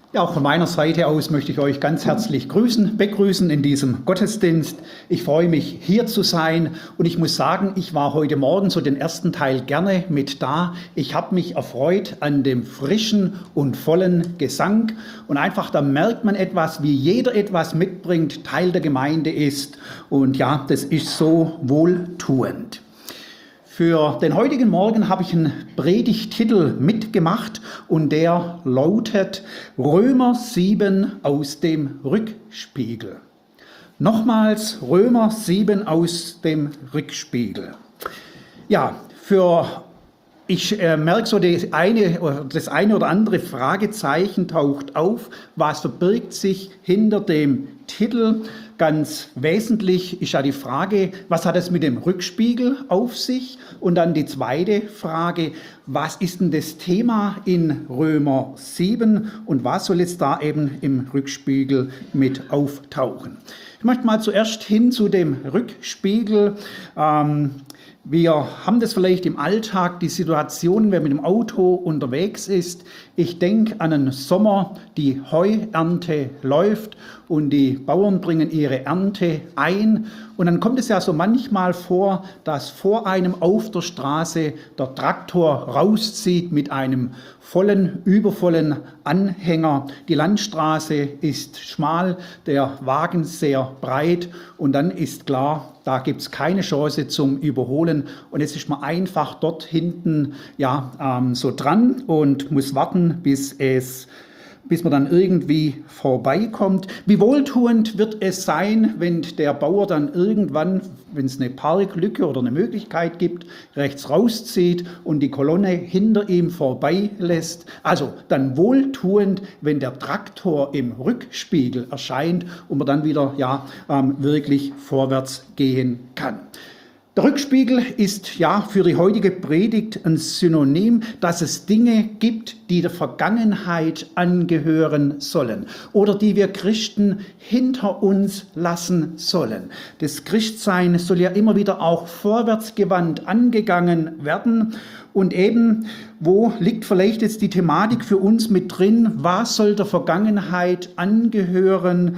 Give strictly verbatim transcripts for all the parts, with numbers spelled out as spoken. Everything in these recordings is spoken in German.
Ja, auch von meiner Seite aus möchte ich euch ganz herzlich grüßen, begrüßen in diesem Gottesdienst. Ich freue mich, hier zu sein und ich muss sagen, ich war heute Morgen so den ersten Teil gerne mit da. Ich habe mich erfreut an dem frischen und vollen Gesang und einfach da merkt man etwas, wie jeder etwas mitbringt, Teil der Gemeinde ist und ja, das ist so wohltuend. Für den heutigen Morgen habe ich einen Predigttitel mitgemacht und der lautet Römer sieben aus dem Rückspiegel. Nochmals Römer sieben aus dem Rückspiegel. Ja, für ich äh, merke so, das eine, das eine oder andere Fragezeichen taucht auf. Was verbirgt sich hinter dem Titel? Ganz wesentlich ist ja die Frage, was hat es mit dem Rückspiegel auf sich? Und dann die zweite Frage, was ist denn das Thema in Römer sieben und was soll jetzt da eben im Rückspiegel mit auftauchen? Ich möchte mal zuerst hin zu dem Rückspiegel. Ähm, Wir haben das vielleicht im Alltag, die Situation, wenn man mit dem Auto unterwegs ist. Ich denke an einen Sommer, die Heuernte läuft und die Bauern bringen ihre Ernte ein. Und dann kommt es ja so manchmal vor, dass vor einem auf der Straße der Traktor rauszieht mit einem vollen, übervollen Anhänger. Die Landstraße ist schmal, der Wagen sehr breit und dann ist klar, da gibt es keine Chance zum Überholen und jetzt ist man einfach dort hinten ja, ähm, so dran und muss warten, bis es bis man dann irgendwie vorbeikommt. Wie wohltuend wird es sein, wenn der Bauer dann irgendwann, wenn es eine Parklücke oder eine Möglichkeit gibt, rechts rauszieht und die Kolonne hinter ihm vorbeilässt. Also dann wohltuend, wenn der Traktor im Rückspiegel erscheint und man dann wieder ja, ähm, wirklich vorwärts gehen kann. Der Rückspiegel ist ja für die heutige Predigt ein Synonym, dass es Dinge gibt, die der Vergangenheit angehören sollen oder die wir Christen hinter uns lassen sollen. Das Christsein soll ja immer wieder auch vorwärtsgewandt angegangen werden. Und eben, wo liegt vielleicht jetzt die Thematik für uns mit drin? Was soll der Vergangenheit angehören?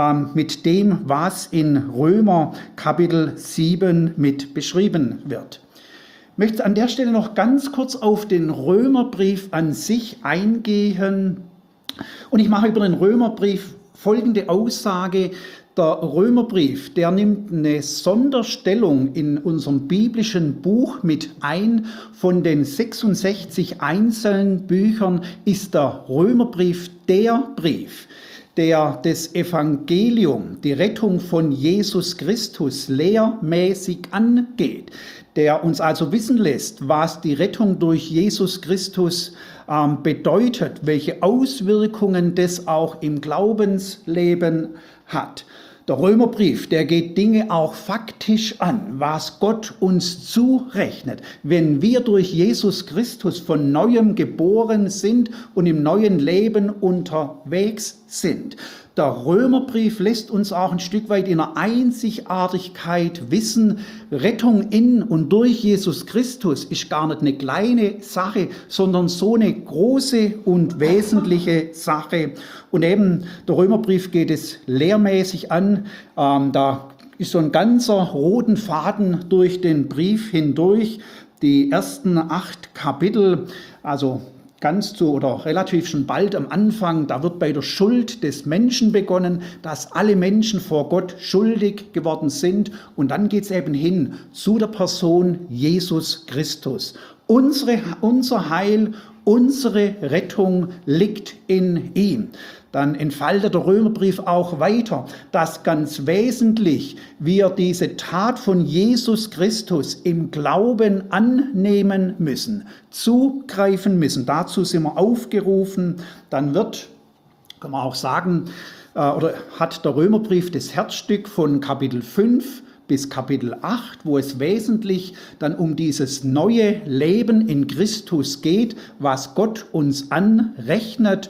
Mit dem, was in Römer Kapitel sieben mit beschrieben wird. Ich möchte an der Stelle noch ganz kurz auf den Römerbrief an sich eingehen. Und ich mache über den Römerbrief folgende Aussage. Der Römerbrief, der nimmt eine Sonderstellung in unserem biblischen Buch mit ein. Von den sechsundsechzig einzelnen Büchern ist der Römerbrief der Brief, der das Evangelium, die Rettung von Jesus Christus lehrmäßig angeht, der uns also wissen lässt, was die Rettung durch Jesus Christus ähm, bedeutet, welche Auswirkungen das auch im Glaubensleben hat. Der Römerbrief, der geht Dinge auch faktisch an, was Gott uns zurechnet, wenn wir durch Jesus Christus von Neuem geboren sind und im neuen Leben unterwegs sind. Der Römerbrief lässt uns auch ein Stück weit in einer Einzigartigkeit wissen, Rettung in und durch Jesus Christus ist gar nicht eine kleine Sache, sondern so eine große und wesentliche Sache. Und eben der Römerbrief geht es lehrmäßig an, ähm, da ist so ein ganzer roten Faden durch den Brief hindurch. Die ersten acht Kapitel, also ganz zu oder relativ schon bald am Anfang, da wird bei der Schuld des Menschen begonnen, dass alle Menschen vor Gott schuldig geworden sind. Und dann geht es eben hin zu der Person Jesus Christus. Unsere, unser Heil, unsere Rettung liegt in ihm. Dann entfaltet der Römerbrief auch weiter, dass ganz wesentlich wir diese Tat von Jesus Christus im Glauben annehmen müssen, zugreifen müssen. Dazu sind wir aufgerufen. Dann wird, kann man auch sagen, äh, oder hat der Römerbrief das Herzstück von Kapitel fünf bis Kapitel acht, wo es wesentlich dann um dieses neue Leben in Christus geht, was Gott uns anrechnet.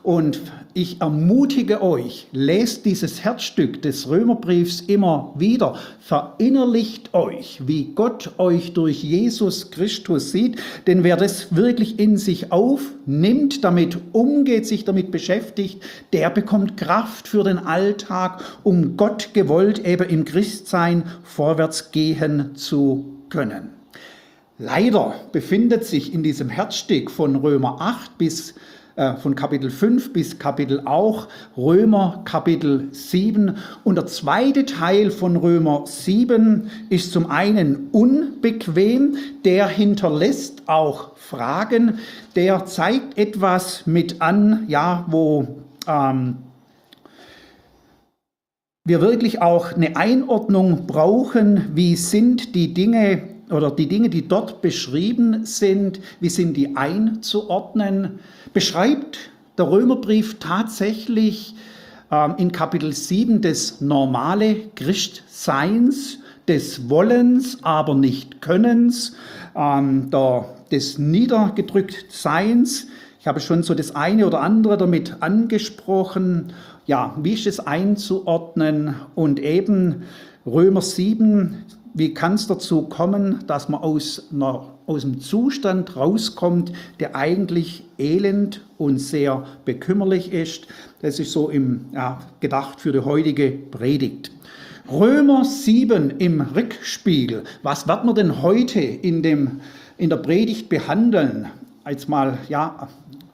Und ich ermutige euch, lest dieses Herzstück des Römerbriefs immer wieder, verinnerlicht euch, wie Gott euch durch Jesus Christus sieht, denn wer das wirklich in sich aufnimmt, damit umgeht, sich damit beschäftigt, der bekommt Kraft für den Alltag, um Gott gewollt eben im Christsein vorwärts gehen zu können. Leider befindet sich in diesem Herzstück von Römer acht bis von Kapitel fünf bis Kapitel auch Römer Kapitel sieben. Und der zweite Teil von Römer sieben ist zum einen unbequem, der hinterlässt auch Fragen, der zeigt etwas mit an, ja, wo ähm, wir wirklich auch eine Einordnung brauchen, wie sind die Dinge oder die Dinge, die dort beschrieben sind, wie sind die einzuordnen? Beschreibt der Römerbrief tatsächlich ähm, in Kapitel sieben das normale Christseins, des Wollens, aber nicht Könnens, ähm, der, des Niedergedrücktseins. Ich habe schon so das eine oder andere damit angesprochen. Ja, wie ist es einzuordnen? Und eben Römer sieben, wie kann es dazu kommen, dass man aus, einer, aus einem Zustand rauskommt, der eigentlich elend und sehr bekümmerlich ist? Das ist so im, ja, gedacht für die heutige Predigt. Römer sieben im Rückspiegel. Was wird man denn heute in, dem, in der Predigt behandeln? Jetzt mal, ja,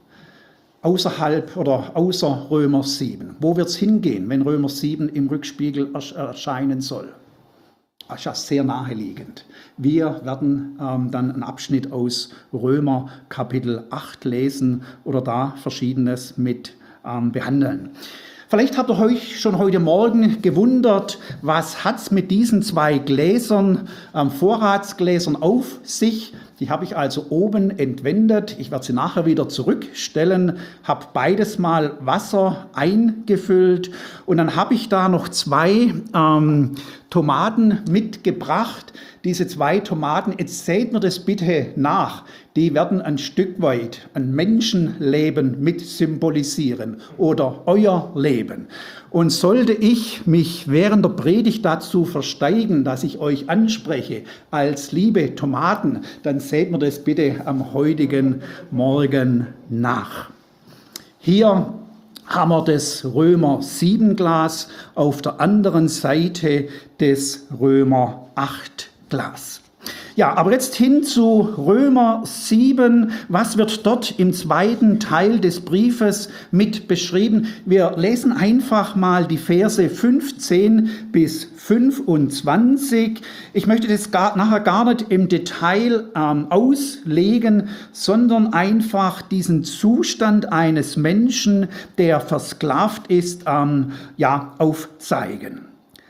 außerhalb oder außer Römer sieben. Wo wird es hingehen, wenn Römer sieben im Rückspiegel erscheinen soll? Das ist ja sehr naheliegend. Wir werden ähm, dann einen Abschnitt aus Römer Kapitel acht lesen oder da Verschiedenes mit ähm, behandeln. Vielleicht habt ihr euch schon heute Morgen gewundert, was hat es mit diesen zwei Gläsern, ähm, Vorratsgläsern auf sich? Die habe ich also oben entwendet. Ich werde sie nachher wieder zurückstellen, habe beides mal Wasser eingefüllt und dann habe ich da noch zwei ähm, Tomaten mitgebracht. Diese zwei Tomaten, jetzt seht mir das bitte nach, die werden ein Stück weit ein Menschenleben mit symbolisieren oder euer Leben. Und sollte ich mich während der Predigt dazu versteigen, dass ich euch anspreche als liebe Tomaten, dann seht mir das bitte am heutigen Morgen nach. Hier haben wir das Römer sieben Glas, auf der anderen Seite des Römer acht Glas. Ja, aber jetzt hin zu Römer sieben. Was wird dort im zweiten Teil des Briefes mit beschrieben? Wir lesen einfach mal die Verse fünfzehn bis fünfundzwanzig. Ich möchte das gar, nachher gar nicht im Detail ähm, auslegen, sondern einfach diesen Zustand eines Menschen, der versklavt ist, ähm, ja, aufzeigen.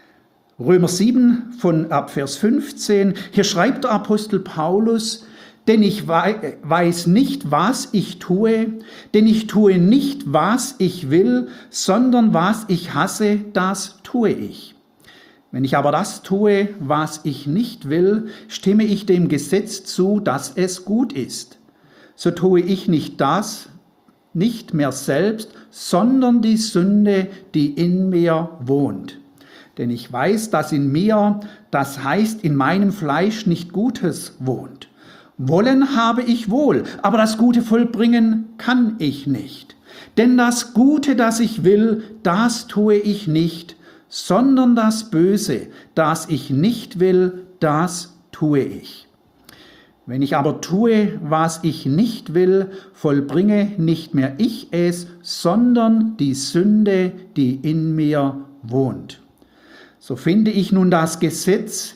Römer sieben von ab Vers fünfzehn, hier schreibt der Apostel Paulus, denn ich weiß nicht, was ich tue, denn ich tue nicht, was ich will, sondern was ich hasse, das tue ich. Wenn ich aber das tue, was ich nicht will, stimme ich dem Gesetz zu, dass es gut ist. So tue ich nicht das, nicht mehr selbst, sondern die Sünde, die in mir wohnt. Denn ich weiß, dass in mir, das heißt in meinem Fleisch, nicht Gutes wohnt. Wollen habe ich wohl, aber das Gute vollbringen kann ich nicht. Denn das Gute, das ich will, das tue ich nicht, sondern das Böse, das ich nicht will, das tue ich. Wenn ich aber tue, was ich nicht will, vollbringe nicht mehr ich es, sondern die Sünde, die in mir wohnt. So finde ich nun das Gesetz,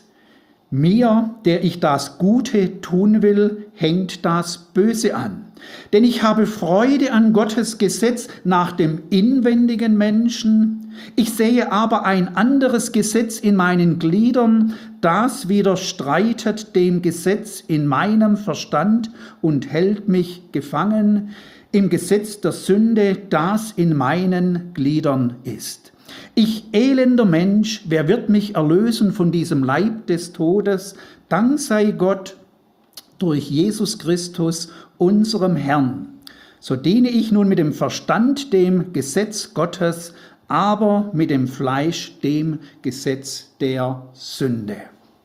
mir, der ich das Gute tun will, hängt das Böse an. Denn ich habe Freude an Gottes Gesetz nach dem inwendigen Menschen. Ich sehe aber ein anderes Gesetz in meinen Gliedern, das widerstreitet dem Gesetz in meinem Verstand und hält mich gefangen im Gesetz der Sünde, das in meinen Gliedern ist. Ich elender Mensch, wer wird mich erlösen von diesem Leib des Todes? Dank sei Gott durch Jesus Christus, unserem Herrn. So diene ich nun mit dem Verstand dem Gesetz Gottes, aber mit dem Fleisch dem Gesetz der Sünde.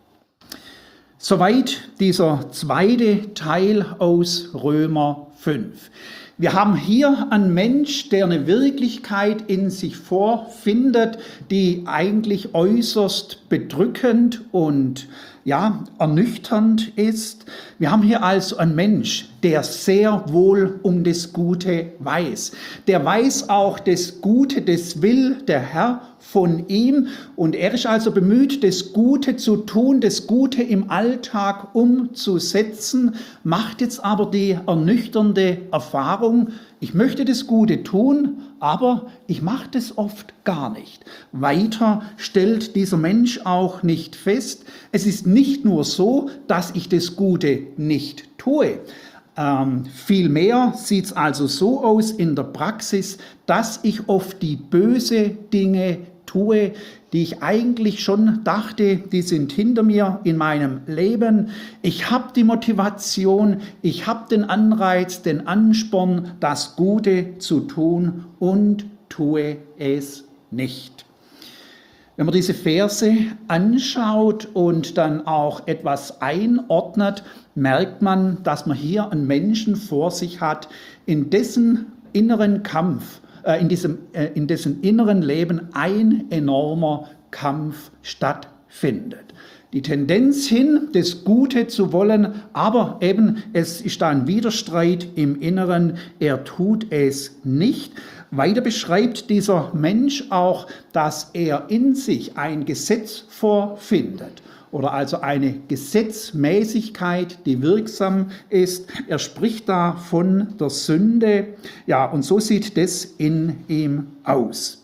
Soweit dieser zweite Teil aus Römer fünf. Wir haben hier einen Mensch, der eine Wirklichkeit in sich vorfindet, die eigentlich äußerst bedrückend und ja, ernüchternd ist. Wir haben hier also einen Mensch, der sehr wohl um das Gute weiß. Der weiß auch das Gute, das will der Herr von ihm. Und er ist also bemüht, das Gute zu tun, das Gute im Alltag umzusetzen, macht jetzt aber die ernüchternde Erfahrung, ich möchte das Gute tun, aber ich mache das oft gar nicht. Weiter stellt dieser Mensch auch nicht fest, es ist nicht nur so, dass ich das Gute nicht tue. Ähm, vielmehr sieht es also so aus in der Praxis, dass ich oft die böse Dinge tue, die ich eigentlich schon dachte, die sind hinter mir in meinem Leben. Ich habe die Motivation, ich habe den Anreiz, den Ansporn, das Gute zu tun und tue es nicht. Wenn man diese Verse anschaut und dann auch etwas einordnet, merkt man, dass man hier einen Menschen vor sich hat, in dessen inneren Kampf, äh, in diesem, äh, in dessen inneren Leben ein enormer Kampf stattfindet. Die Tendenz hin, das Gute zu wollen, aber eben es ist da ein Widerstreit im Inneren, er tut es nicht. Weiter beschreibt dieser Mensch auch, dass er in sich ein Gesetz vorfindet oder also eine Gesetzmäßigkeit, die wirksam ist. Er spricht da von der Sünde. Ja, und so sieht das in ihm aus.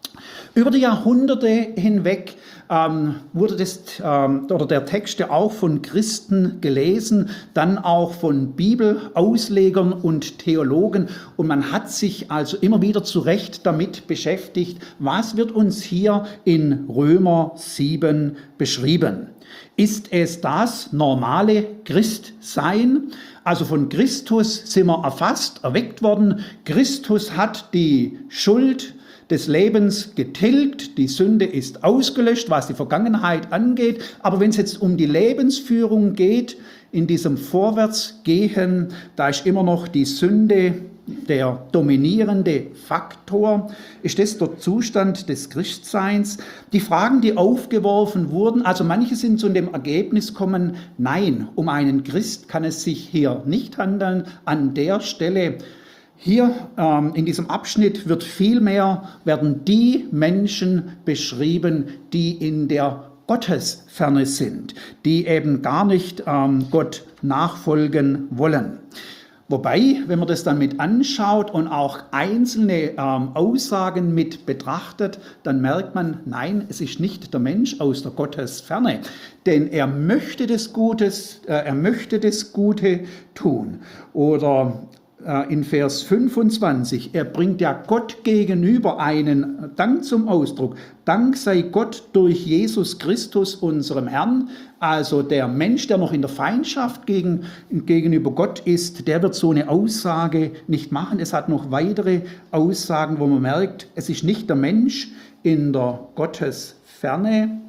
Über die Jahrhunderte hinweg ähm, wurde das, ähm, oder der Text ja auch von Christen gelesen, dann auch von Bibelauslegern und Theologen. Und man hat sich also immer wieder zu Recht damit beschäftigt, was wird uns hier in Römer sieben beschrieben. Ist es das normale Christsein? Also von Christus sind wir erfasst, erweckt worden. Christus hat die Schuld des Lebens getilgt, die Sünde ist ausgelöscht, was die Vergangenheit angeht. Aber wenn es jetzt um die Lebensführung geht, in diesem Vorwärtsgehen, da ist immer noch die Sünde der dominierende Faktor. Ist das der Zustand des Christseins? Die Fragen, die aufgeworfen wurden, also manche sind zu dem Ergebnis gekommen, nein, um einen Christ kann es sich hier nicht handeln. An der Stelle Hier ähm, in diesem Abschnitt wird vielmehr, werden die Menschen beschrieben, die in der Gottesferne sind, die eben gar nicht ähm, Gott nachfolgen wollen. Wobei, wenn man das dann mit anschaut und auch einzelne ähm, Aussagen mit betrachtet, dann merkt man, nein, es ist nicht der Mensch aus der Gottesferne, denn er möchte das Gutes, äh, er möchte das Gute tun. Oder in Vers fünfundzwanzig, er bringt ja Gott gegenüber einen Dank zum Ausdruck. Dank sei Gott durch Jesus Christus, unserem Herrn. Also der Mensch, der noch in der Feindschaft gegen, gegenüber Gott ist, der wird so eine Aussage nicht machen. Es hat noch weitere Aussagen, wo man merkt, es ist nicht der Mensch in der Gottesferne.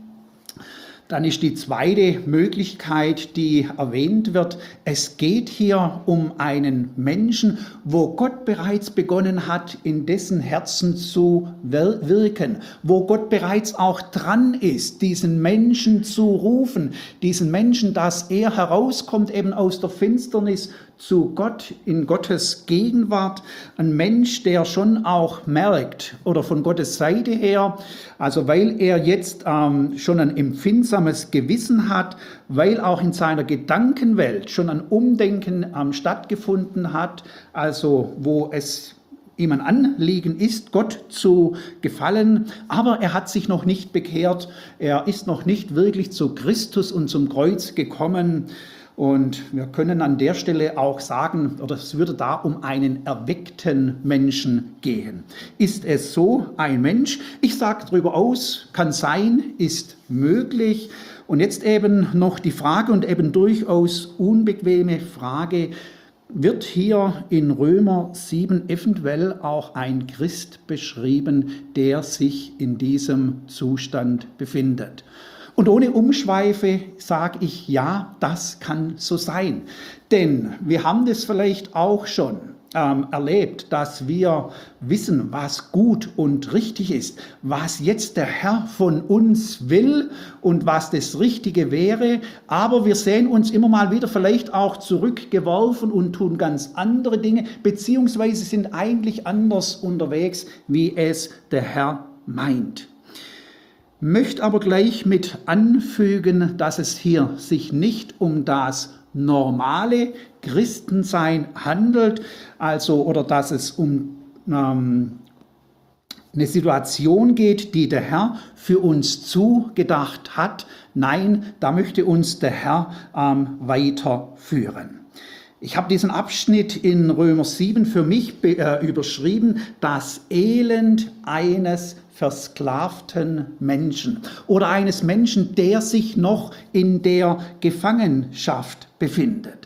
Dann ist die zweite Möglichkeit, die erwähnt wird. Es geht hier um einen Menschen, wo Gott bereits begonnen hat, in dessen Herzen zu wirken, wo Gott bereits auch dran ist, diesen Menschen zu rufen, diesen Menschen, dass er herauskommt eben aus der Finsternis zu Gott, in Gottes Gegenwart. Ein Mensch, der schon auch merkt, oder von Gottes Seite her, also weil er jetzt ähm, schon ein empfindsames Gewissen hat, weil auch in seiner Gedankenwelt schon ein Umdenken ähm, stattgefunden hat, also wo es ihm ein Anliegen ist, Gott zu gefallen, aber er hat sich noch nicht bekehrt, er ist noch nicht wirklich zu Christus und zum Kreuz gekommen. Und wir können an der Stelle auch sagen, oder es würde da um einen erweckten Menschen gehen. Ist es so ein Mensch? Ich sage darüber aus, kann sein, ist möglich. Und jetzt eben noch die Frage und eben durchaus unbequeme Frage, wird hier in Römer sieben eventuell auch ein Christ beschrieben, der sich in diesem Zustand befindet. Und ohne Umschweife sage ich, ja, das kann so sein. Denn wir haben das vielleicht auch schon ähm, erlebt, dass wir wissen, was gut und richtig ist, was jetzt der Herr von uns will und was das Richtige wäre. Aber wir sehen uns immer mal wieder vielleicht auch zurückgeworfen und tun ganz andere Dinge, beziehungsweise sind eigentlich anders unterwegs, wie es der Herr meint. Möchte aber gleich mit anfügen, dass es hier sich nicht um das normale Christensein handelt, also oder dass es um ähm, eine Situation geht, die der Herr für uns zugedacht hat. Nein, da möchte uns der Herr ähm, weiterführen. Ich habe diesen Abschnitt in Römer sieben für mich äh, überschrieben, das Elend eines versklavten Menschen oder eines Menschen, der sich noch in der Gefangenschaft befindet.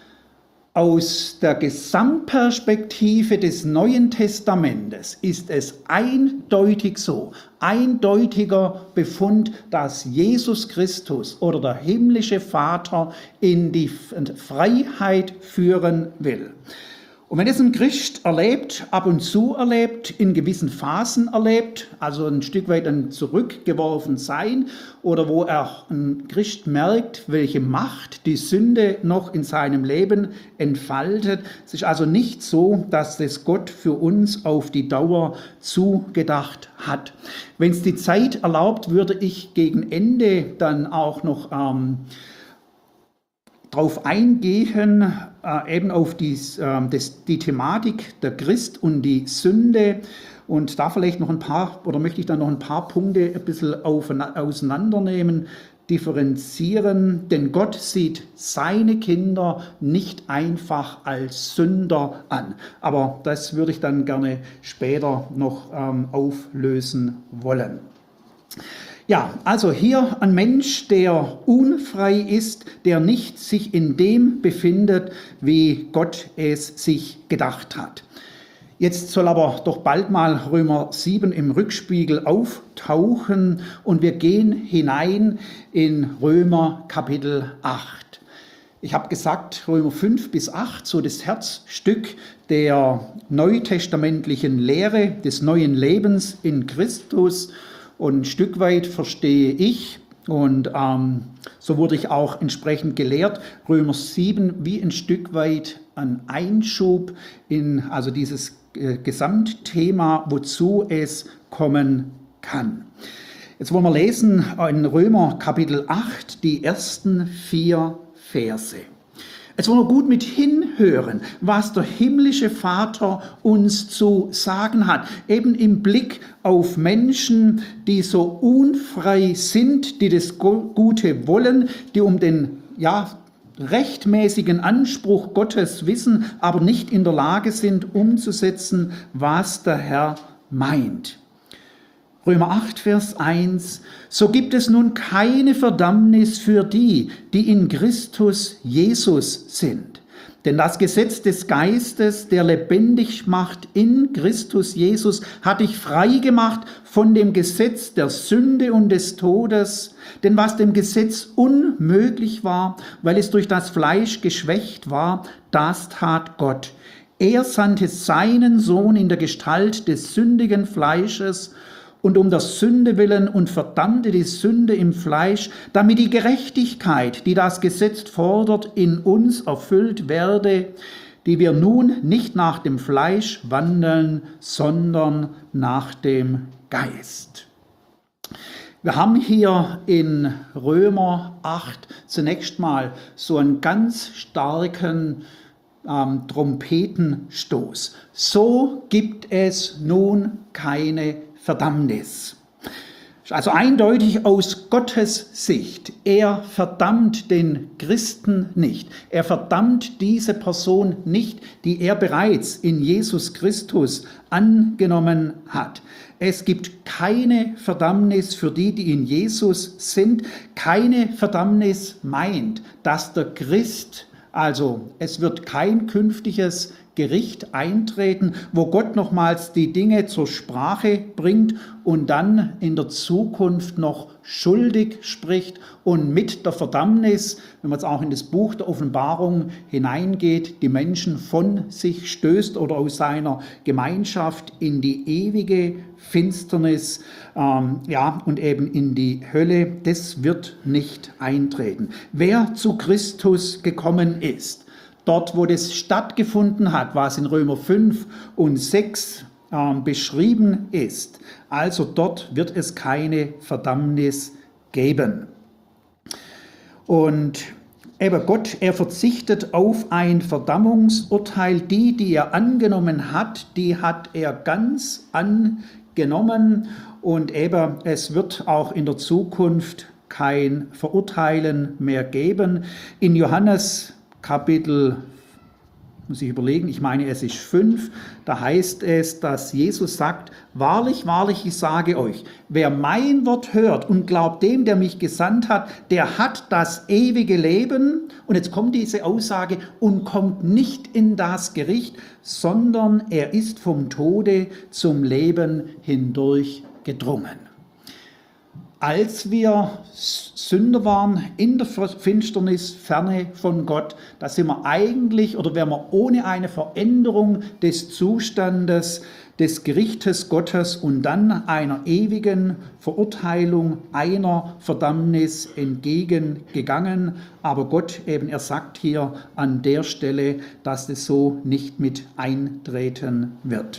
Aus der Gesamtperspektive des Neuen Testamentes ist es eindeutig so, eindeutiger Befund, dass Jesus Christus oder der himmlische Vater in die Freiheit führen will. Und wenn es ein Christ erlebt, ab und zu erlebt, in gewissen Phasen erlebt, also ein Stück weit ein zurückgeworfen sein oder wo er ein Christ merkt, welche Macht die Sünde noch in seinem Leben entfaltet, es ist also nicht so, dass das Gott für uns auf die Dauer zugedacht hat. Wenn es die Zeit erlaubt, würde ich gegen Ende dann auch noch ähm, darauf eingehen, äh, eben auf die, äh, das, die Thematik der Christ und die Sünde und da vielleicht noch ein paar, oder möchte ich dann noch ein paar Punkte ein bisschen auf, auseinandernehmen, differenzieren, denn Gott sieht seine Kinder nicht einfach als Sünder an. Aber das würde ich dann gerne später noch ähm, auflösen wollen. Ja, also hier ein Mensch, der unfrei ist, der nicht sich in dem befindet, wie Gott es sich gedacht hat. Jetzt soll aber doch bald mal Römer sieben im Rückspiegel auftauchen und wir gehen hinein in Römer Kapitel acht. Ich habe gesagt, Römer fünf bis acht, so das Herzstück der neutestamentlichen Lehre des neuen Lebens in Christus. Und ein Stück weit verstehe ich, und ähm, so wurde ich auch entsprechend gelehrt, Römer sieben wie ein Stück weit ein Einschub in also dieses äh, Gesamtthema, wozu es kommen kann. Jetzt wollen wir lesen in Römer Kapitel acht die ersten vier Verse. Jetzt wollen wir gut mit hinhören, was der himmlische Vater uns zu sagen hat. Eben im Blick auf Menschen, die so unfrei sind, die das Gute wollen, die um den ja, rechtmäßigen Anspruch Gottes wissen, aber nicht in der Lage sind, umzusetzen, was der Herr meint. Römer acht, Vers eins, so gibt es nun keine Verdammnis für die, die in Christus Jesus sind. Denn das Gesetz des Geistes, der lebendig macht in Christus Jesus, hat dich frei gemacht von dem Gesetz der Sünde und des Todes. Denn was dem Gesetz unmöglich war, weil es durch das Fleisch geschwächt war, das tat Gott. Er sandte seinen Sohn in der Gestalt des sündigen Fleisches, und um der Sünde willen und verdammte die Sünde im Fleisch, damit die Gerechtigkeit, die das Gesetz fordert, in uns erfüllt werde, die wir nun nicht nach dem Fleisch wandeln, sondern nach dem Geist. Wir haben hier in Römer acht zunächst mal so einen ganz starken ähm, Trompetenstoß. So gibt es nun keine Verdammnis. Also eindeutig aus Gottes Sicht. Er verdammt den Christen nicht. Er verdammt diese Person nicht, die er bereits in Jesus Christus angenommen hat. Es gibt keine Verdammnis für die, die in Jesus sind. Keine Verdammnis meint, dass der Christ Also es wird kein künftiges Gericht eintreten, wo Gott nochmals die Dinge zur Sprache bringt und dann in der Zukunft noch schuldig spricht und mit der Verdammnis, wenn man jetzt auch in das Buch der Offenbarung hineingeht, die Menschen von sich stößt oder aus seiner Gemeinschaft in die ewige Finsternis, ähm, ja, und eben in die Hölle. Das wird nicht eintreten. Wer zu Christus gekommen ist, dort, wo das stattgefunden hat, was in Römer fünf und sechs äh, beschrieben ist, also dort wird es keine Verdammnis geben. Und eben Gott, er verzichtet auf ein Verdammungsurteil. Die, die er angenommen hat, die hat er ganz angenommen. Und eben es wird auch in der Zukunft kein Verurteilen mehr geben. In Johannes Kapitel, muss ich überlegen, ich meine es ist fünf, da heißt es, dass Jesus sagt, wahrlich, wahrlich, ich sage euch, wer mein Wort hört und glaubt dem, der mich gesandt hat, der hat das ewige Leben. Und jetzt kommt diese Aussage und kommt nicht in das Gericht, sondern er ist vom Tode zum Leben hindurch gedrungen. Als wir Sünder waren, in der Finsternis, ferne von Gott, da sind wir eigentlich, oder wären wir ohne eine Veränderung des Zustandes des Gerichtes Gottes und dann einer ewigen Verurteilung, einer Verdammnis entgegengegangen. Aber Gott eben, er sagt hier an der Stelle, dass es so nicht mit eintreten wird.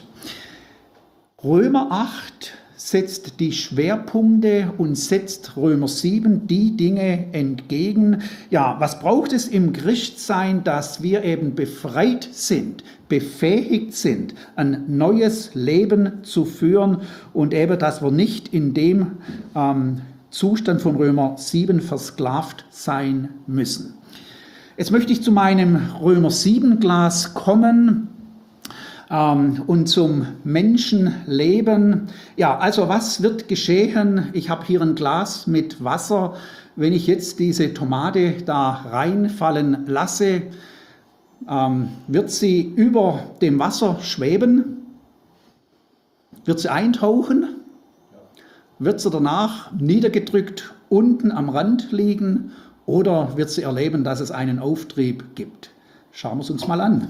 Römer acht setzt die Schwerpunkte und setzt Römer sieben die Dinge entgegen. Ja, was braucht es im Christsein, dass wir eben befreit sind, befähigt sind, ein neues Leben zu führen und eben, dass wir nicht in dem ähm, Zustand von Römer sieben versklavt sein müssen. Jetzt möchte ich zu meinem Römer sieben Glas kommen. Ähm, und zum Menschenleben. Ja, also was wird geschehen? Ich habe hier ein Glas mit Wasser. Wenn ich jetzt diese Tomate da reinfallen lasse, ähm, wird sie über dem Wasser schweben? Wird sie eintauchen? Wird sie danach niedergedrückt unten am Rand liegen? Oder wird sie erleben, dass es einen Auftrieb gibt? Schauen wir es uns mal an.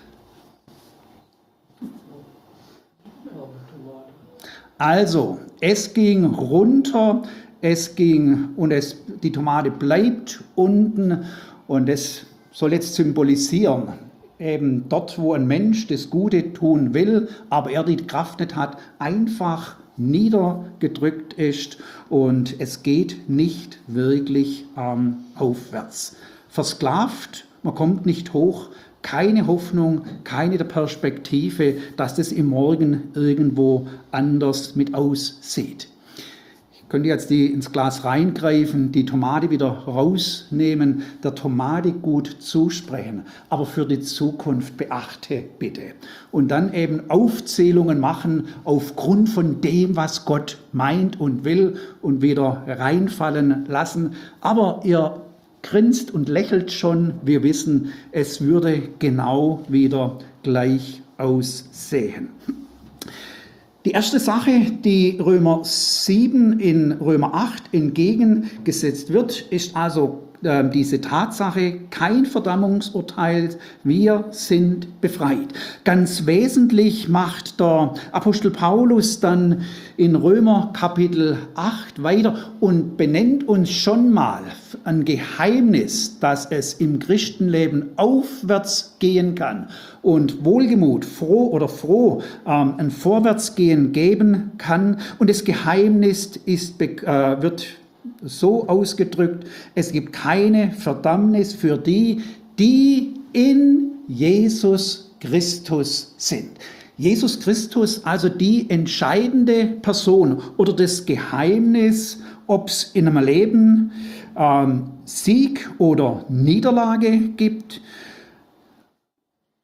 Also, es ging runter, es ging und es, die Tomate bleibt unten und es soll jetzt symbolisieren, eben dort, wo ein Mensch das Gute tun will, aber er die Kraft nicht hat, einfach niedergedrückt ist und es geht nicht wirklich ähm, aufwärts. Versklavt, man kommt nicht hoch. Keine Hoffnung, keine Perspektive, dass das im Morgen irgendwo anders mit aussieht. Ich könnte jetzt die ins Glas reingreifen, die Tomate wieder rausnehmen, der Tomate gut zusprechen, aber für die Zukunft beachte bitte. Und dann eben Aufzählungen machen aufgrund von dem, was Gott meint und will und wieder reinfallen lassen. Aber ihr grinst und lächelt schon, wir wissen, es würde genau wieder gleich aussehen. Die erste Sache, die Römer sieben in Römer acht entgegengesetzt wird, ist also äh, diese Tatsache, kein Verdammungsurteil, wir sind befreit. Ganz wesentlich macht der Apostel Paulus dann in Römer Kapitel acht weiter und benennt uns schon mal ein Geheimnis, dass es im Christenleben aufwärts gehen kann und wohlgemut, froh oder froh ähm, ein Vorwärtsgehen geben kann. Und das Geheimnis ist, äh, wird so ausgedrückt, es gibt keine Verdammnis für die, die in Jesus Christus sind. Jesus Christus, also die entscheidende Person oder das Geheimnis, ob es in einem Leben ähm, Sieg oder Niederlage gibt.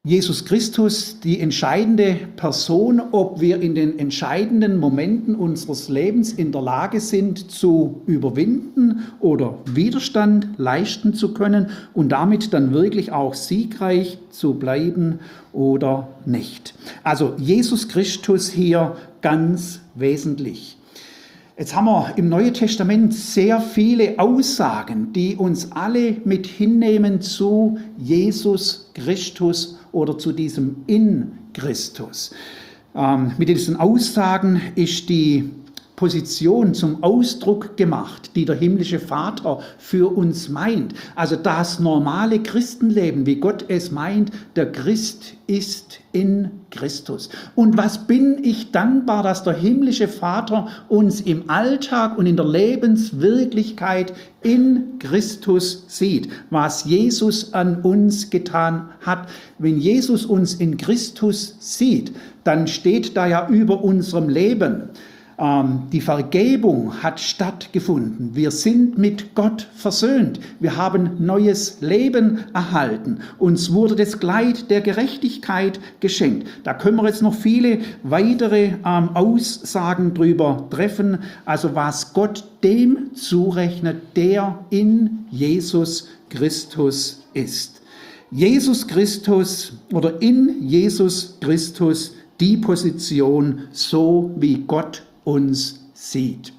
Jesus Christus die entscheidende Person, ob wir in den entscheidenden Momenten unseres Lebens in der Lage sind, zu überwinden oder Widerstand leisten zu können und damit dann wirklich auch siegreich zu bleiben oder nicht. Also Jesus Christus hier ganz wesentlich. Jetzt haben wir im Neuen Testament sehr viele Aussagen, die uns alle mit hinnehmen zu Jesus Christus oder zu diesem in Christus. Ähm, mit diesen Aussagen ist die Position zum Ausdruck gemacht, die der himmlische Vater für uns meint. Also das normale Christenleben, wie Gott es meint, der Christ ist in Christus. Und was bin ich dankbar, dass der himmlische Vater uns im Alltag und in der Lebenswirklichkeit in Christus sieht, was Jesus an uns getan hat. Wenn Jesus uns in Christus sieht, dann steht da ja über unserem Leben: Die Vergebung hat stattgefunden. Wir sind mit Gott versöhnt. Wir haben neues Leben erhalten. Uns wurde das Kleid der Gerechtigkeit geschenkt. Da können wir jetzt noch viele weitere ähm, Aussagen drüber treffen. Also was Gott dem zurechnet, der in Jesus Christus ist. Jesus Christus oder in Jesus Christus die Position, so wie Gott uns sieht.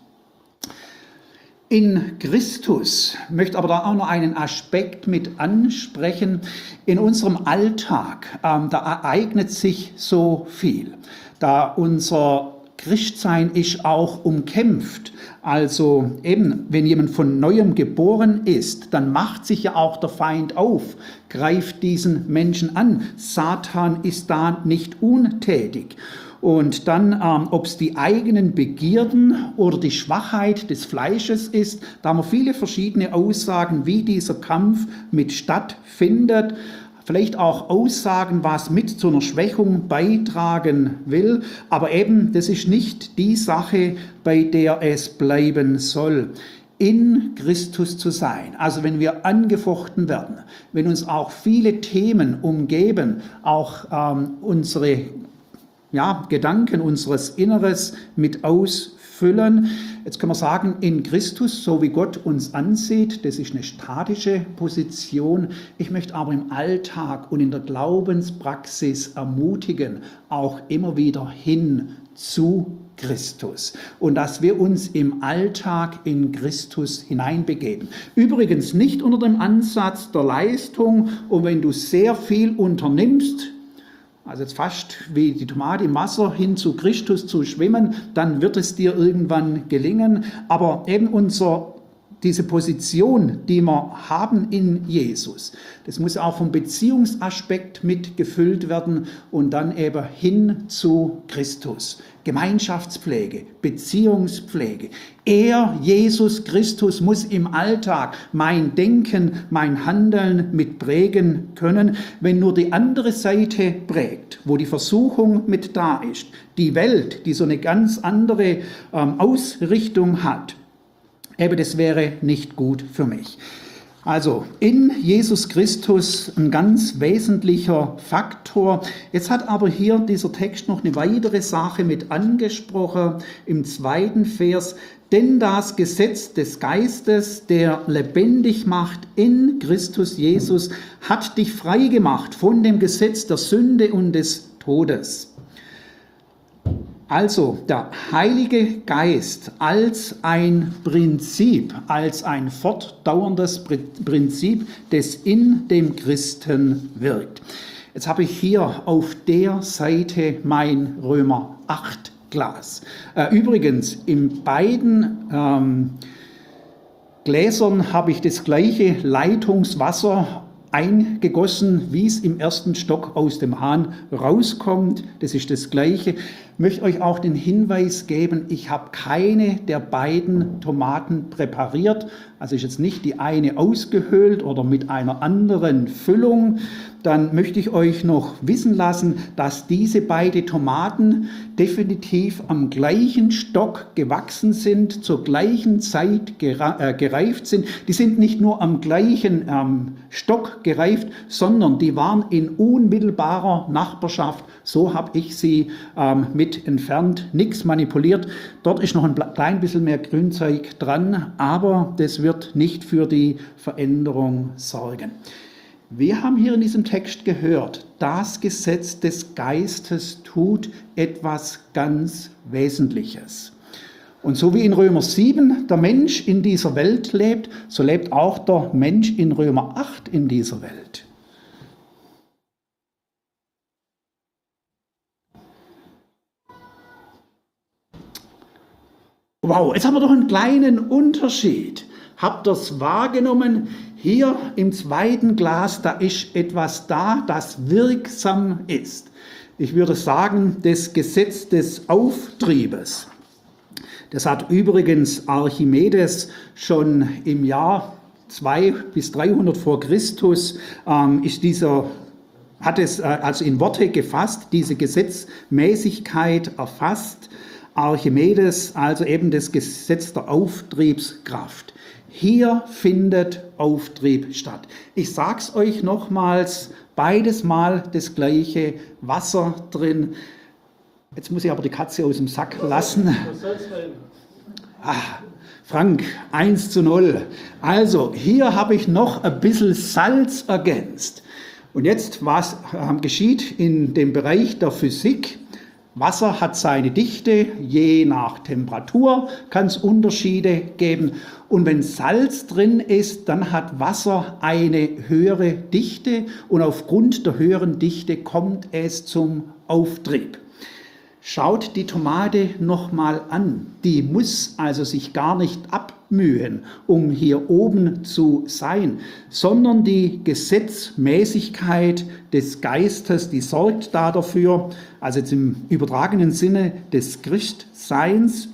In Christus möchte aber da auch noch einen Aspekt mit ansprechen. In unserem Alltag, ähm, da ereignet sich so viel. Da unser Christsein ist auch umkämpft. Also eben, wenn jemand von Neuem geboren ist, dann macht sich ja auch der Feind auf, greift diesen Menschen an. Satan ist da nicht untätig. Und dann, ähm, ob es die eigenen Begierden oder die Schwachheit des Fleisches ist, da haben wir viele verschiedene Aussagen, wie dieser Kampf mit stattfindet. Vielleicht auch Aussagen, was mit zu einer Schwächung beitragen will. Aber eben, das ist nicht die Sache, bei der es bleiben soll. In Christus zu sein. Also wenn wir angefochten werden, wenn uns auch viele Themen umgeben, auch ähm, unsere ja, Gedanken unseres Inneres mit ausfüllen. Jetzt können wir sagen, in Christus, so wie Gott uns ansieht, das ist eine statische Position. Ich möchte aber im Alltag und in der Glaubenspraxis ermutigen, auch immer wieder hin zu Christus. Und dass wir uns im Alltag in Christus hineinbegeben. Übrigens nicht unter dem Ansatz der Leistung, und wenn du sehr viel unternimmst, also jetzt fast wie die Tomate im Wasser hin zu Christus zu schwimmen, dann wird es dir irgendwann gelingen. Aber eben unser, diese Position, die wir haben in Jesus, das muss auch vom Beziehungsaspekt mit gefüllt werden und dann eben hin zu Christus. Gemeinschaftspflege, Beziehungspflege. Er, Jesus Christus, muss im Alltag mein Denken, mein Handeln mit prägen können. Wenn nur die andere Seite prägt, wo die Versuchung mit da ist, die Welt, die so eine ganz andere ähm, Ausrichtung hat, eben das wäre nicht gut für mich. Also in Jesus Christus ein ganz wesentlicher Faktor. Jetzt hat aber hier dieser Text noch eine weitere Sache mit angesprochen im zweiten Vers. Denn das Gesetz des Geistes, der lebendig macht in Christus Jesus, hat dich frei gemacht von dem Gesetz der Sünde und des Todes. Also der Heilige Geist als ein Prinzip, als ein fortdauerndes Prinzip, das in dem Christen wirkt. Jetzt habe ich hier auf der Seite mein Römer acht Glas. Äh, übrigens, in beiden ähm, Gläsern habe ich das gleiche Leitungswasser eingegossen, wie es im ersten Stock aus dem Hahn rauskommt. Das ist das Gleiche. möchte euch auch den Hinweis geben, ich habe keine der beiden Tomaten präpariert. Also ist jetzt nicht die eine ausgehöhlt oder mit einer anderen Füllung. Dann möchte ich euch noch wissen lassen, dass diese beiden Tomaten definitiv am gleichen Stock gewachsen sind, zur gleichen Zeit gereift sind. Die sind nicht nur am gleichen ähm, Stock gereift, sondern die waren in unmittelbarer Nachbarschaft. So habe ich sie ähm, mit entfernt, nichts manipuliert. Dort ist noch ein klein bisschen mehr Grünzeug dran, aber das wird nicht für die Veränderung sorgen. Wir haben hier in diesem Text gehört, das Gesetz des Geistes tut etwas ganz Wesentliches. Und so wie in Römer sieben der Mensch in dieser Welt lebt, so lebt auch der Mensch in Römer acht in dieser Welt. Wow, jetzt haben wir doch einen kleinen Unterschied. Habt ihr es wahrgenommen? Hier im zweiten Glas, da ist etwas da, das wirksam ist. Ich würde sagen, das Gesetz des Auftriebes. Das hat übrigens Archimedes schon im Jahr zweihundert bis dreihundert vor Christus, ähm, ist dieser, hat es äh, also in Worte gefasst, diese Gesetzmäßigkeit erfasst. Archimedes, also eben das Gesetz der Auftriebskraft. Hier findet Auftrieb statt. Ich sage es euch nochmals, beides Mal das gleiche Wasser drin. Jetzt muss ich aber die Katze aus dem Sack lassen. Ah, Frank, eins zu null. Also, hier habe ich noch ein bisschen Salz ergänzt. Und jetzt, was äh, geschieht in dem Bereich der Physik? Wasser hat seine Dichte, je nach Temperatur kann es Unterschiede geben. Und wenn Salz drin ist, dann hat Wasser eine höhere Dichte und aufgrund der höheren Dichte kommt es zum Auftrieb. Schaut die Tomate nochmal an. Die muss also sich gar nicht abmühen, um hier oben zu sein, sondern die Gesetzmäßigkeit des Geistes, die sorgt da dafür, also jetzt im übertragenen Sinne des Christseins.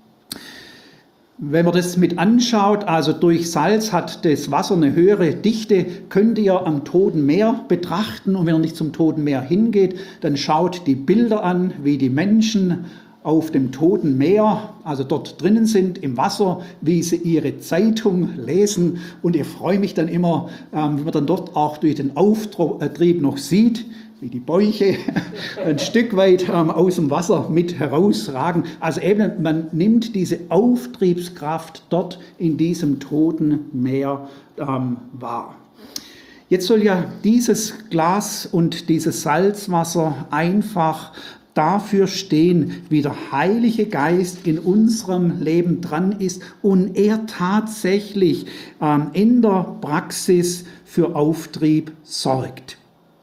Wenn man das mit anschaut, also durch Salz hat das Wasser eine höhere Dichte, könnt ihr am Toten Meer betrachten. Und wenn ihr nicht zum Toten Meer hingeht, dann schaut die Bilder an, wie die Menschen auf dem Toten Meer, also dort drinnen sind im Wasser, wie sie ihre Zeitung lesen. Und ich freue mich dann immer, ähm, wenn man dann dort auch durch den Auftrieb noch sieht, wie die Bäuche ein Stück weit ähm, aus dem Wasser mit herausragen. Also eben, man nimmt diese Auftriebskraft dort in diesem Toten Meer ähm, wahr. Jetzt soll ja dieses Glas und dieses Salzwasser einfach dafür stehen, wie der Heilige Geist in unserem Leben dran ist und er tatsächlich ähm, in der Praxis für Auftrieb sorgt.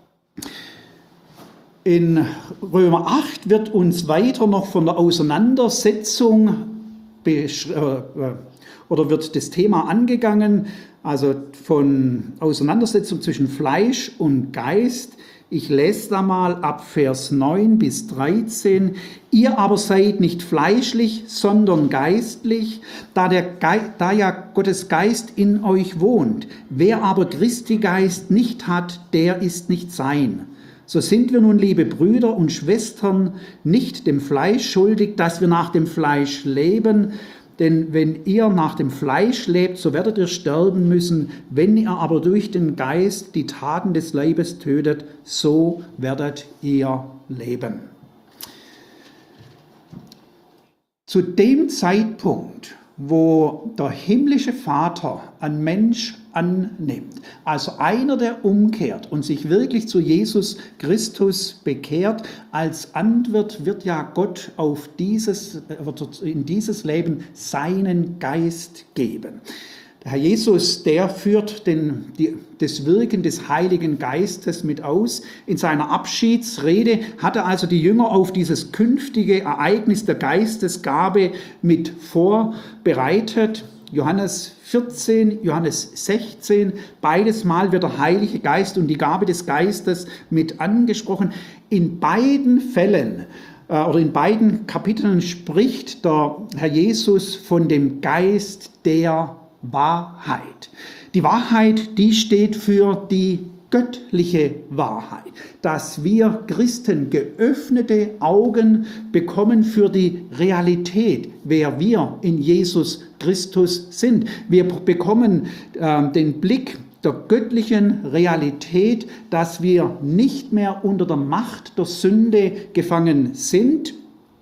In Römer acht wird uns weiter noch von der Auseinandersetzung oder wird das Thema angegangen, also von Auseinandersetzung zwischen Fleisch und Geist. Ich lese da mal ab Vers neun bis dreizehn. Ihr aber seid nicht fleischlich, sondern geistlich, da, der Ge- da ja Gottes Geist in euch wohnt. Wer aber Christi Geist nicht hat, der ist nicht sein. So sind wir nun, liebe Brüder und Schwestern, nicht dem Fleisch schuldig, dass wir nach dem Fleisch leben. Denn wenn ihr nach dem Fleisch lebt, so werdet ihr sterben müssen. Wenn ihr aber durch den Geist die Taten des Leibes tötet, so werdet ihr leben. Zu dem Zeitpunkt, wo der himmlische Vater einen Mensch annimmt, also einer, der umkehrt und sich wirklich zu Jesus Christus bekehrt, als Antwort wird ja Gott auf dieses, in dieses Leben seinen Geist geben. Der Herr Jesus, der führt den, die, das Wirken des Heiligen Geistes mit aus. In seiner Abschiedsrede hat er also die Jünger auf dieses künftige Ereignis der Geistesgabe mit vorbereitet. Johannes vierzehn, Johannes sechzehn, beides Mal wird der Heilige Geist und die Gabe des Geistes mit angesprochen. In beiden Fällen äh, oder in beiden Kapiteln spricht der Herr Jesus von dem Geist der Wahrheit. Die Wahrheit, die steht für die göttliche Wahrheit, dass wir Christen geöffnete Augen bekommen für die Realität, wer wir in Jesus Christus sind. Wir bekommen äh, den Blick der göttlichen Realität, dass wir nicht mehr unter der Macht der Sünde gefangen sind,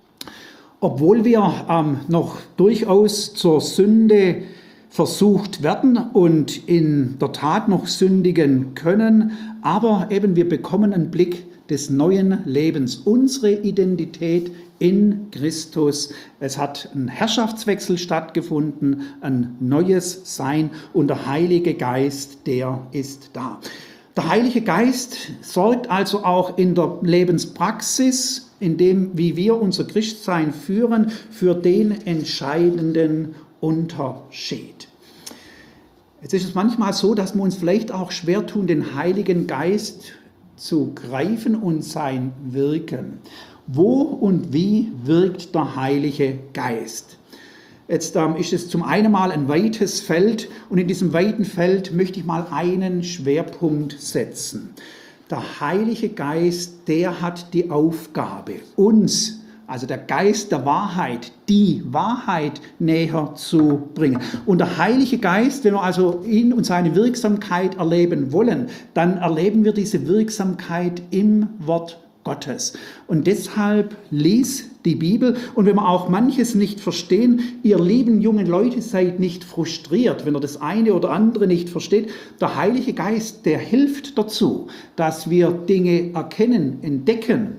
obwohl wir ähm, noch durchaus zur Sünde versucht werden und in der Tat noch sündigen können, aber eben wir bekommen einen Blick des neuen Lebens, unsere Identität in Christus. Es hat ein Herrschaftswechsel stattgefunden, ein neues Sein und der Heilige Geist, der ist da. Der Heilige Geist sorgt also auch in der Lebenspraxis, in dem, wie wir unser Christsein führen, für den entscheidenden Unterschied. Jetzt ist es manchmal so, dass wir uns vielleicht auch schwer tun, den Heiligen Geist zu greifen und sein Wirken. Wo und wie wirkt der Heilige Geist? Jetzt ähm, ist es zum einen mal ein weites Feld und in diesem weiten Feld möchte ich mal einen Schwerpunkt setzen. Der Heilige Geist, der hat die Aufgabe, uns, also der Geist der Wahrheit, die Wahrheit näher zu bringen. Und der Heilige Geist, wenn wir also ihn und seine Wirksamkeit erleben wollen, dann erleben wir diese Wirksamkeit im Wort Gottes. Und deshalb lies die Bibel. Und wenn wir auch manches nicht verstehen, ihr lieben jungen Leute, seid nicht frustriert, wenn ihr das eine oder andere nicht versteht. Der Heilige Geist, der hilft dazu, dass wir Dinge erkennen, entdecken.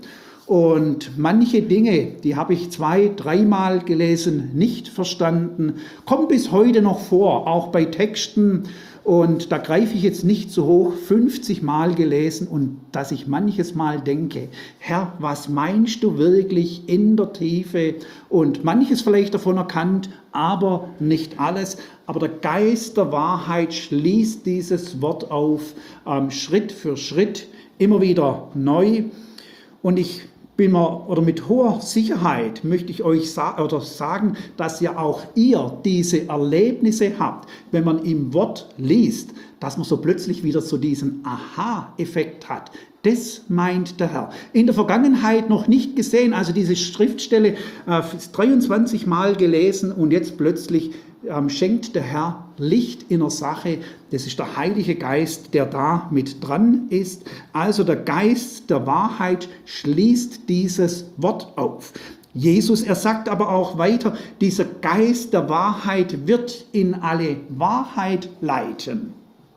Und manche Dinge, die habe ich zwei, dreimal gelesen, nicht verstanden, kommen bis heute noch vor, auch bei Texten. Und da greife ich jetzt nicht so hoch, fünfzig Mal gelesen und dass ich manches Mal denke, Herr, was meinst du wirklich in der Tiefe? Und manches vielleicht davon erkannt, aber nicht alles. Aber der Geist der Wahrheit schließt dieses Wort auf, ähm, Schritt für Schritt, immer wieder neu. Und ich bin mir, oder mit hoher Sicherheit möchte ich euch sa- oder sagen, dass ja auch ihr diese Erlebnisse habt, wenn man im Wort liest, dass man so plötzlich wieder so diesen Aha-Effekt hat. Das meint der Herr. In der Vergangenheit noch nicht gesehen, also diese Schriftstelle äh, dreiundzwanzig Mal gelesen und jetzt plötzlich ähm, schenkt der Herr Licht in der Sache. Das ist der Heilige Geist, der da mit dran ist. Also der Geist der Wahrheit schließt dieses Wort auf. Jesus, er sagt aber auch weiter, dieser Geist der Wahrheit wird in alle Wahrheit leiten.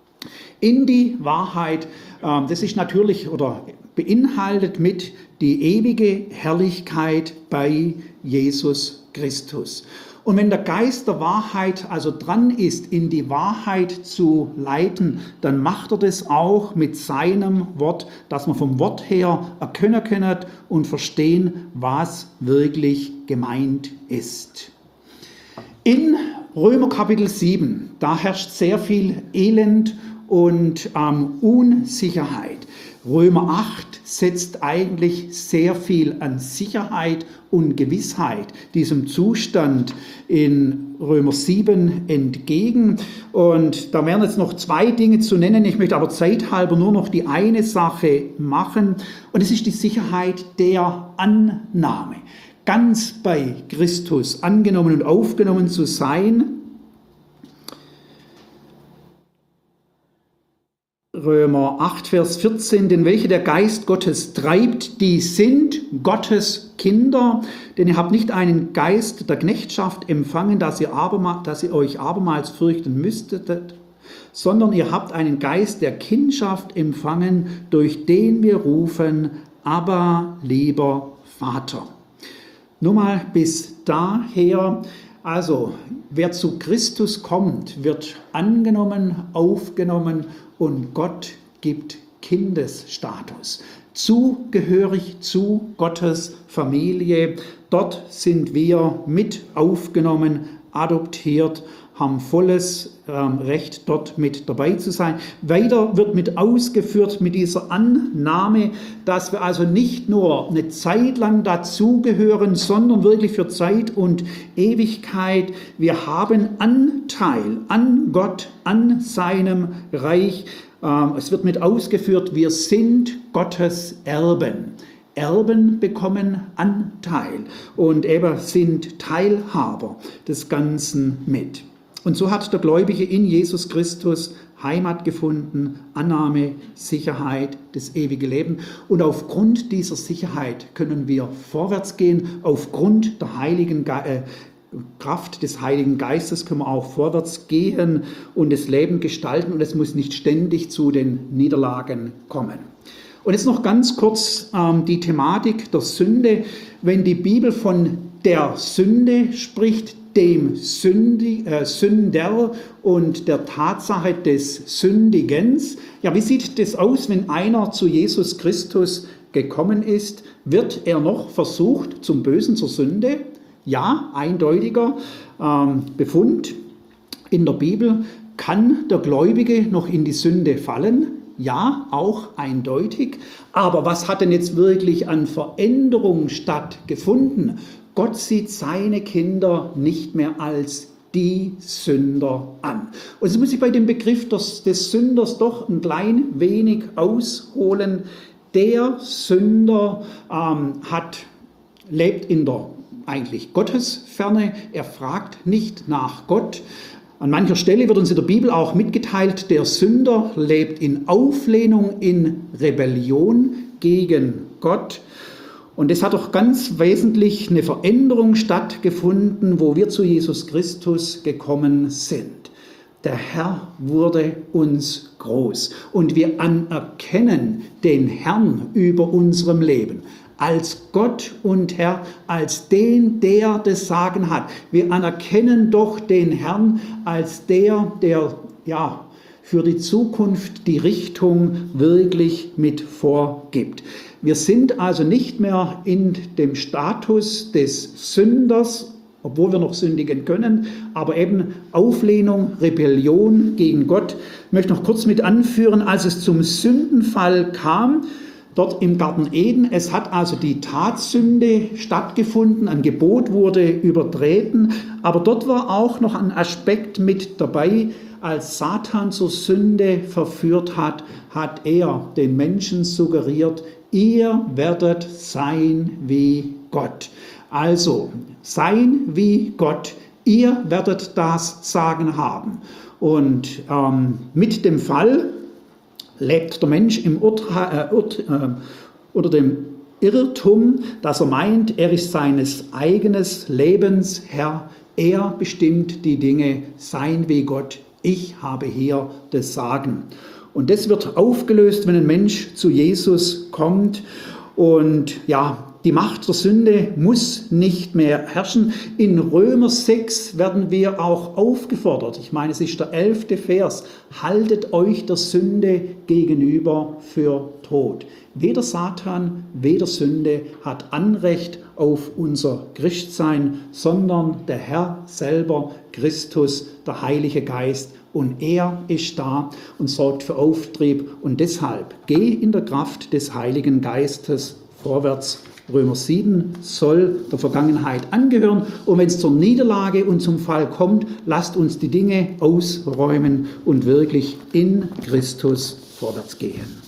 In die Wahrheit, äh, das ist natürlich oder beinhaltet mit die ewige Herrlichkeit bei Jesus Christus. Und wenn der Geist der Wahrheit also dran ist, in die Wahrheit zu leiten, dann macht er das auch mit seinem Wort, dass man vom Wort her erkennen können und verstehen, was wirklich gemeint ist. In Römer Kapitel sieben, da herrscht sehr viel Elend und ähm, Unsicherheit. Römer acht setzt eigentlich sehr viel an Sicherheit und Gewissheit diesem Zustand in Römer sieben entgegen. Und da wären jetzt noch zwei Dinge zu nennen. Ich möchte aber zeithalber nur noch die eine Sache machen. Und es ist die Sicherheit der Annahme. Ganz bei Christus angenommen und aufgenommen zu sein. Römer acht, Vers vierzehn, denn welche der Geist Gottes treibt, die sind Gottes Kinder, denn ihr habt nicht einen Geist der Knechtschaft empfangen, dass ihr, abermal, dass ihr euch abermals fürchten müsstet, sondern ihr habt einen Geist der Kindschaft empfangen, durch den wir rufen, aber lieber Vater. Nur mal bis daher. Also, wer zu Christus kommt, wird angenommen, aufgenommen und Gott gibt Kindesstatus. Zugehörig zu Gottes Familie. Dort sind wir mit aufgenommen, adoptiert haben volles ähm, Recht, dort mit dabei zu sein. Weiter wird mit ausgeführt mit dieser Annahme, dass wir also nicht nur eine Zeit lang dazugehören, sondern wirklich für Zeit und Ewigkeit. Wir haben Anteil an Gott, an seinem Reich. Ähm, es wird mit ausgeführt, wir sind Gottes Erben. Erben bekommen Anteil und eben sind Teilhaber des Ganzen mit. Und so hat der Gläubige in Jesus Christus Heimat gefunden, Annahme, Sicherheit, das ewige Leben. Und aufgrund dieser Sicherheit können wir vorwärts gehen. Aufgrund der heiligen Ge- äh, Kraft des Heiligen Geistes können wir auch vorwärts gehen und das Leben gestalten. Und es muss nicht ständig zu den Niederlagen kommen. Und jetzt noch ganz kurz ähm, die Thematik der Sünde. Wenn die Bibel von der Sünde spricht, dem Sündi, äh, Sünder und der Tatsache des Sündigens. Ja, wie sieht das aus, wenn einer zu Jesus Christus gekommen ist? Wird er noch versucht zum Bösen, zur Sünde? Ja, eindeutiger ähm, Befund in der Bibel. Kann der Gläubige noch in die Sünde fallen? Ja, auch eindeutig. Aber was hat denn jetzt wirklich an Veränderung stattgefunden? Gott sieht seine Kinder nicht mehr als die Sünder an. Und so muss ich bei dem Begriff des, des Sünders doch ein klein wenig ausholen. Der Sünder ähm, hat, lebt in der eigentlich Gottesferne. Er fragt nicht nach Gott. An mancher Stelle wird uns in der Bibel auch mitgeteilt, der Sünder lebt in Auflehnung, in Rebellion gegen Gott. Und es hat auch ganz wesentlich eine Veränderung stattgefunden, wo wir zu Jesus Christus gekommen sind. Der Herr wurde uns groß und wir anerkennen den Herrn über unserem Leben als Gott und Herr, als den, der das Sagen hat. Wir anerkennen doch den Herrn als der, der ja für die Zukunft die Richtung wirklich mit vorgibt. Wir sind also nicht mehr in dem Status des Sünders, obwohl wir noch sündigen können, aber eben Auflehnung, Rebellion gegen Gott. Ich möchte noch kurz mit anführen, als es zum Sündenfall kam, dort im Garten Eden, es hat also die Tatsünde stattgefunden, ein Gebot wurde übertreten, aber dort war auch noch ein Aspekt mit dabei, als Satan zur Sünde verführt hat, hat er den Menschen suggeriert, ihr werdet sein wie Gott. Also, sein wie Gott, ihr werdet das Sagen haben. Und ähm, mit dem Fall lebt der Mensch im Urteil, äh, Urt, äh, unter dem Irrtum, dass er meint, er ist seines eigenen Lebens Herr. Er bestimmt die Dinge, sein wie Gott. Ich habe hier das Sagen. Und das wird aufgelöst, wenn ein Mensch zu Jesus kommt. Und ja, die Macht der Sünde muss nicht mehr herrschen. In Römer sechs werden wir auch aufgefordert. Ich meine, es ist der elfte Vers. Haltet euch der Sünde gegenüber für tot. Weder Satan, weder Sünde hat Anrecht auf unser Christsein, sondern der Herr selber, Christus, der Heilige Geist. Und er ist da und sorgt für Auftrieb. Und deshalb geh in der Kraft des Heiligen Geistes vorwärts. Römer sieben soll der Vergangenheit angehören. Und wenn es zur Niederlage und zum Fall kommt, lasst uns die Dinge ausräumen und wirklich in Christus vorwärts gehen.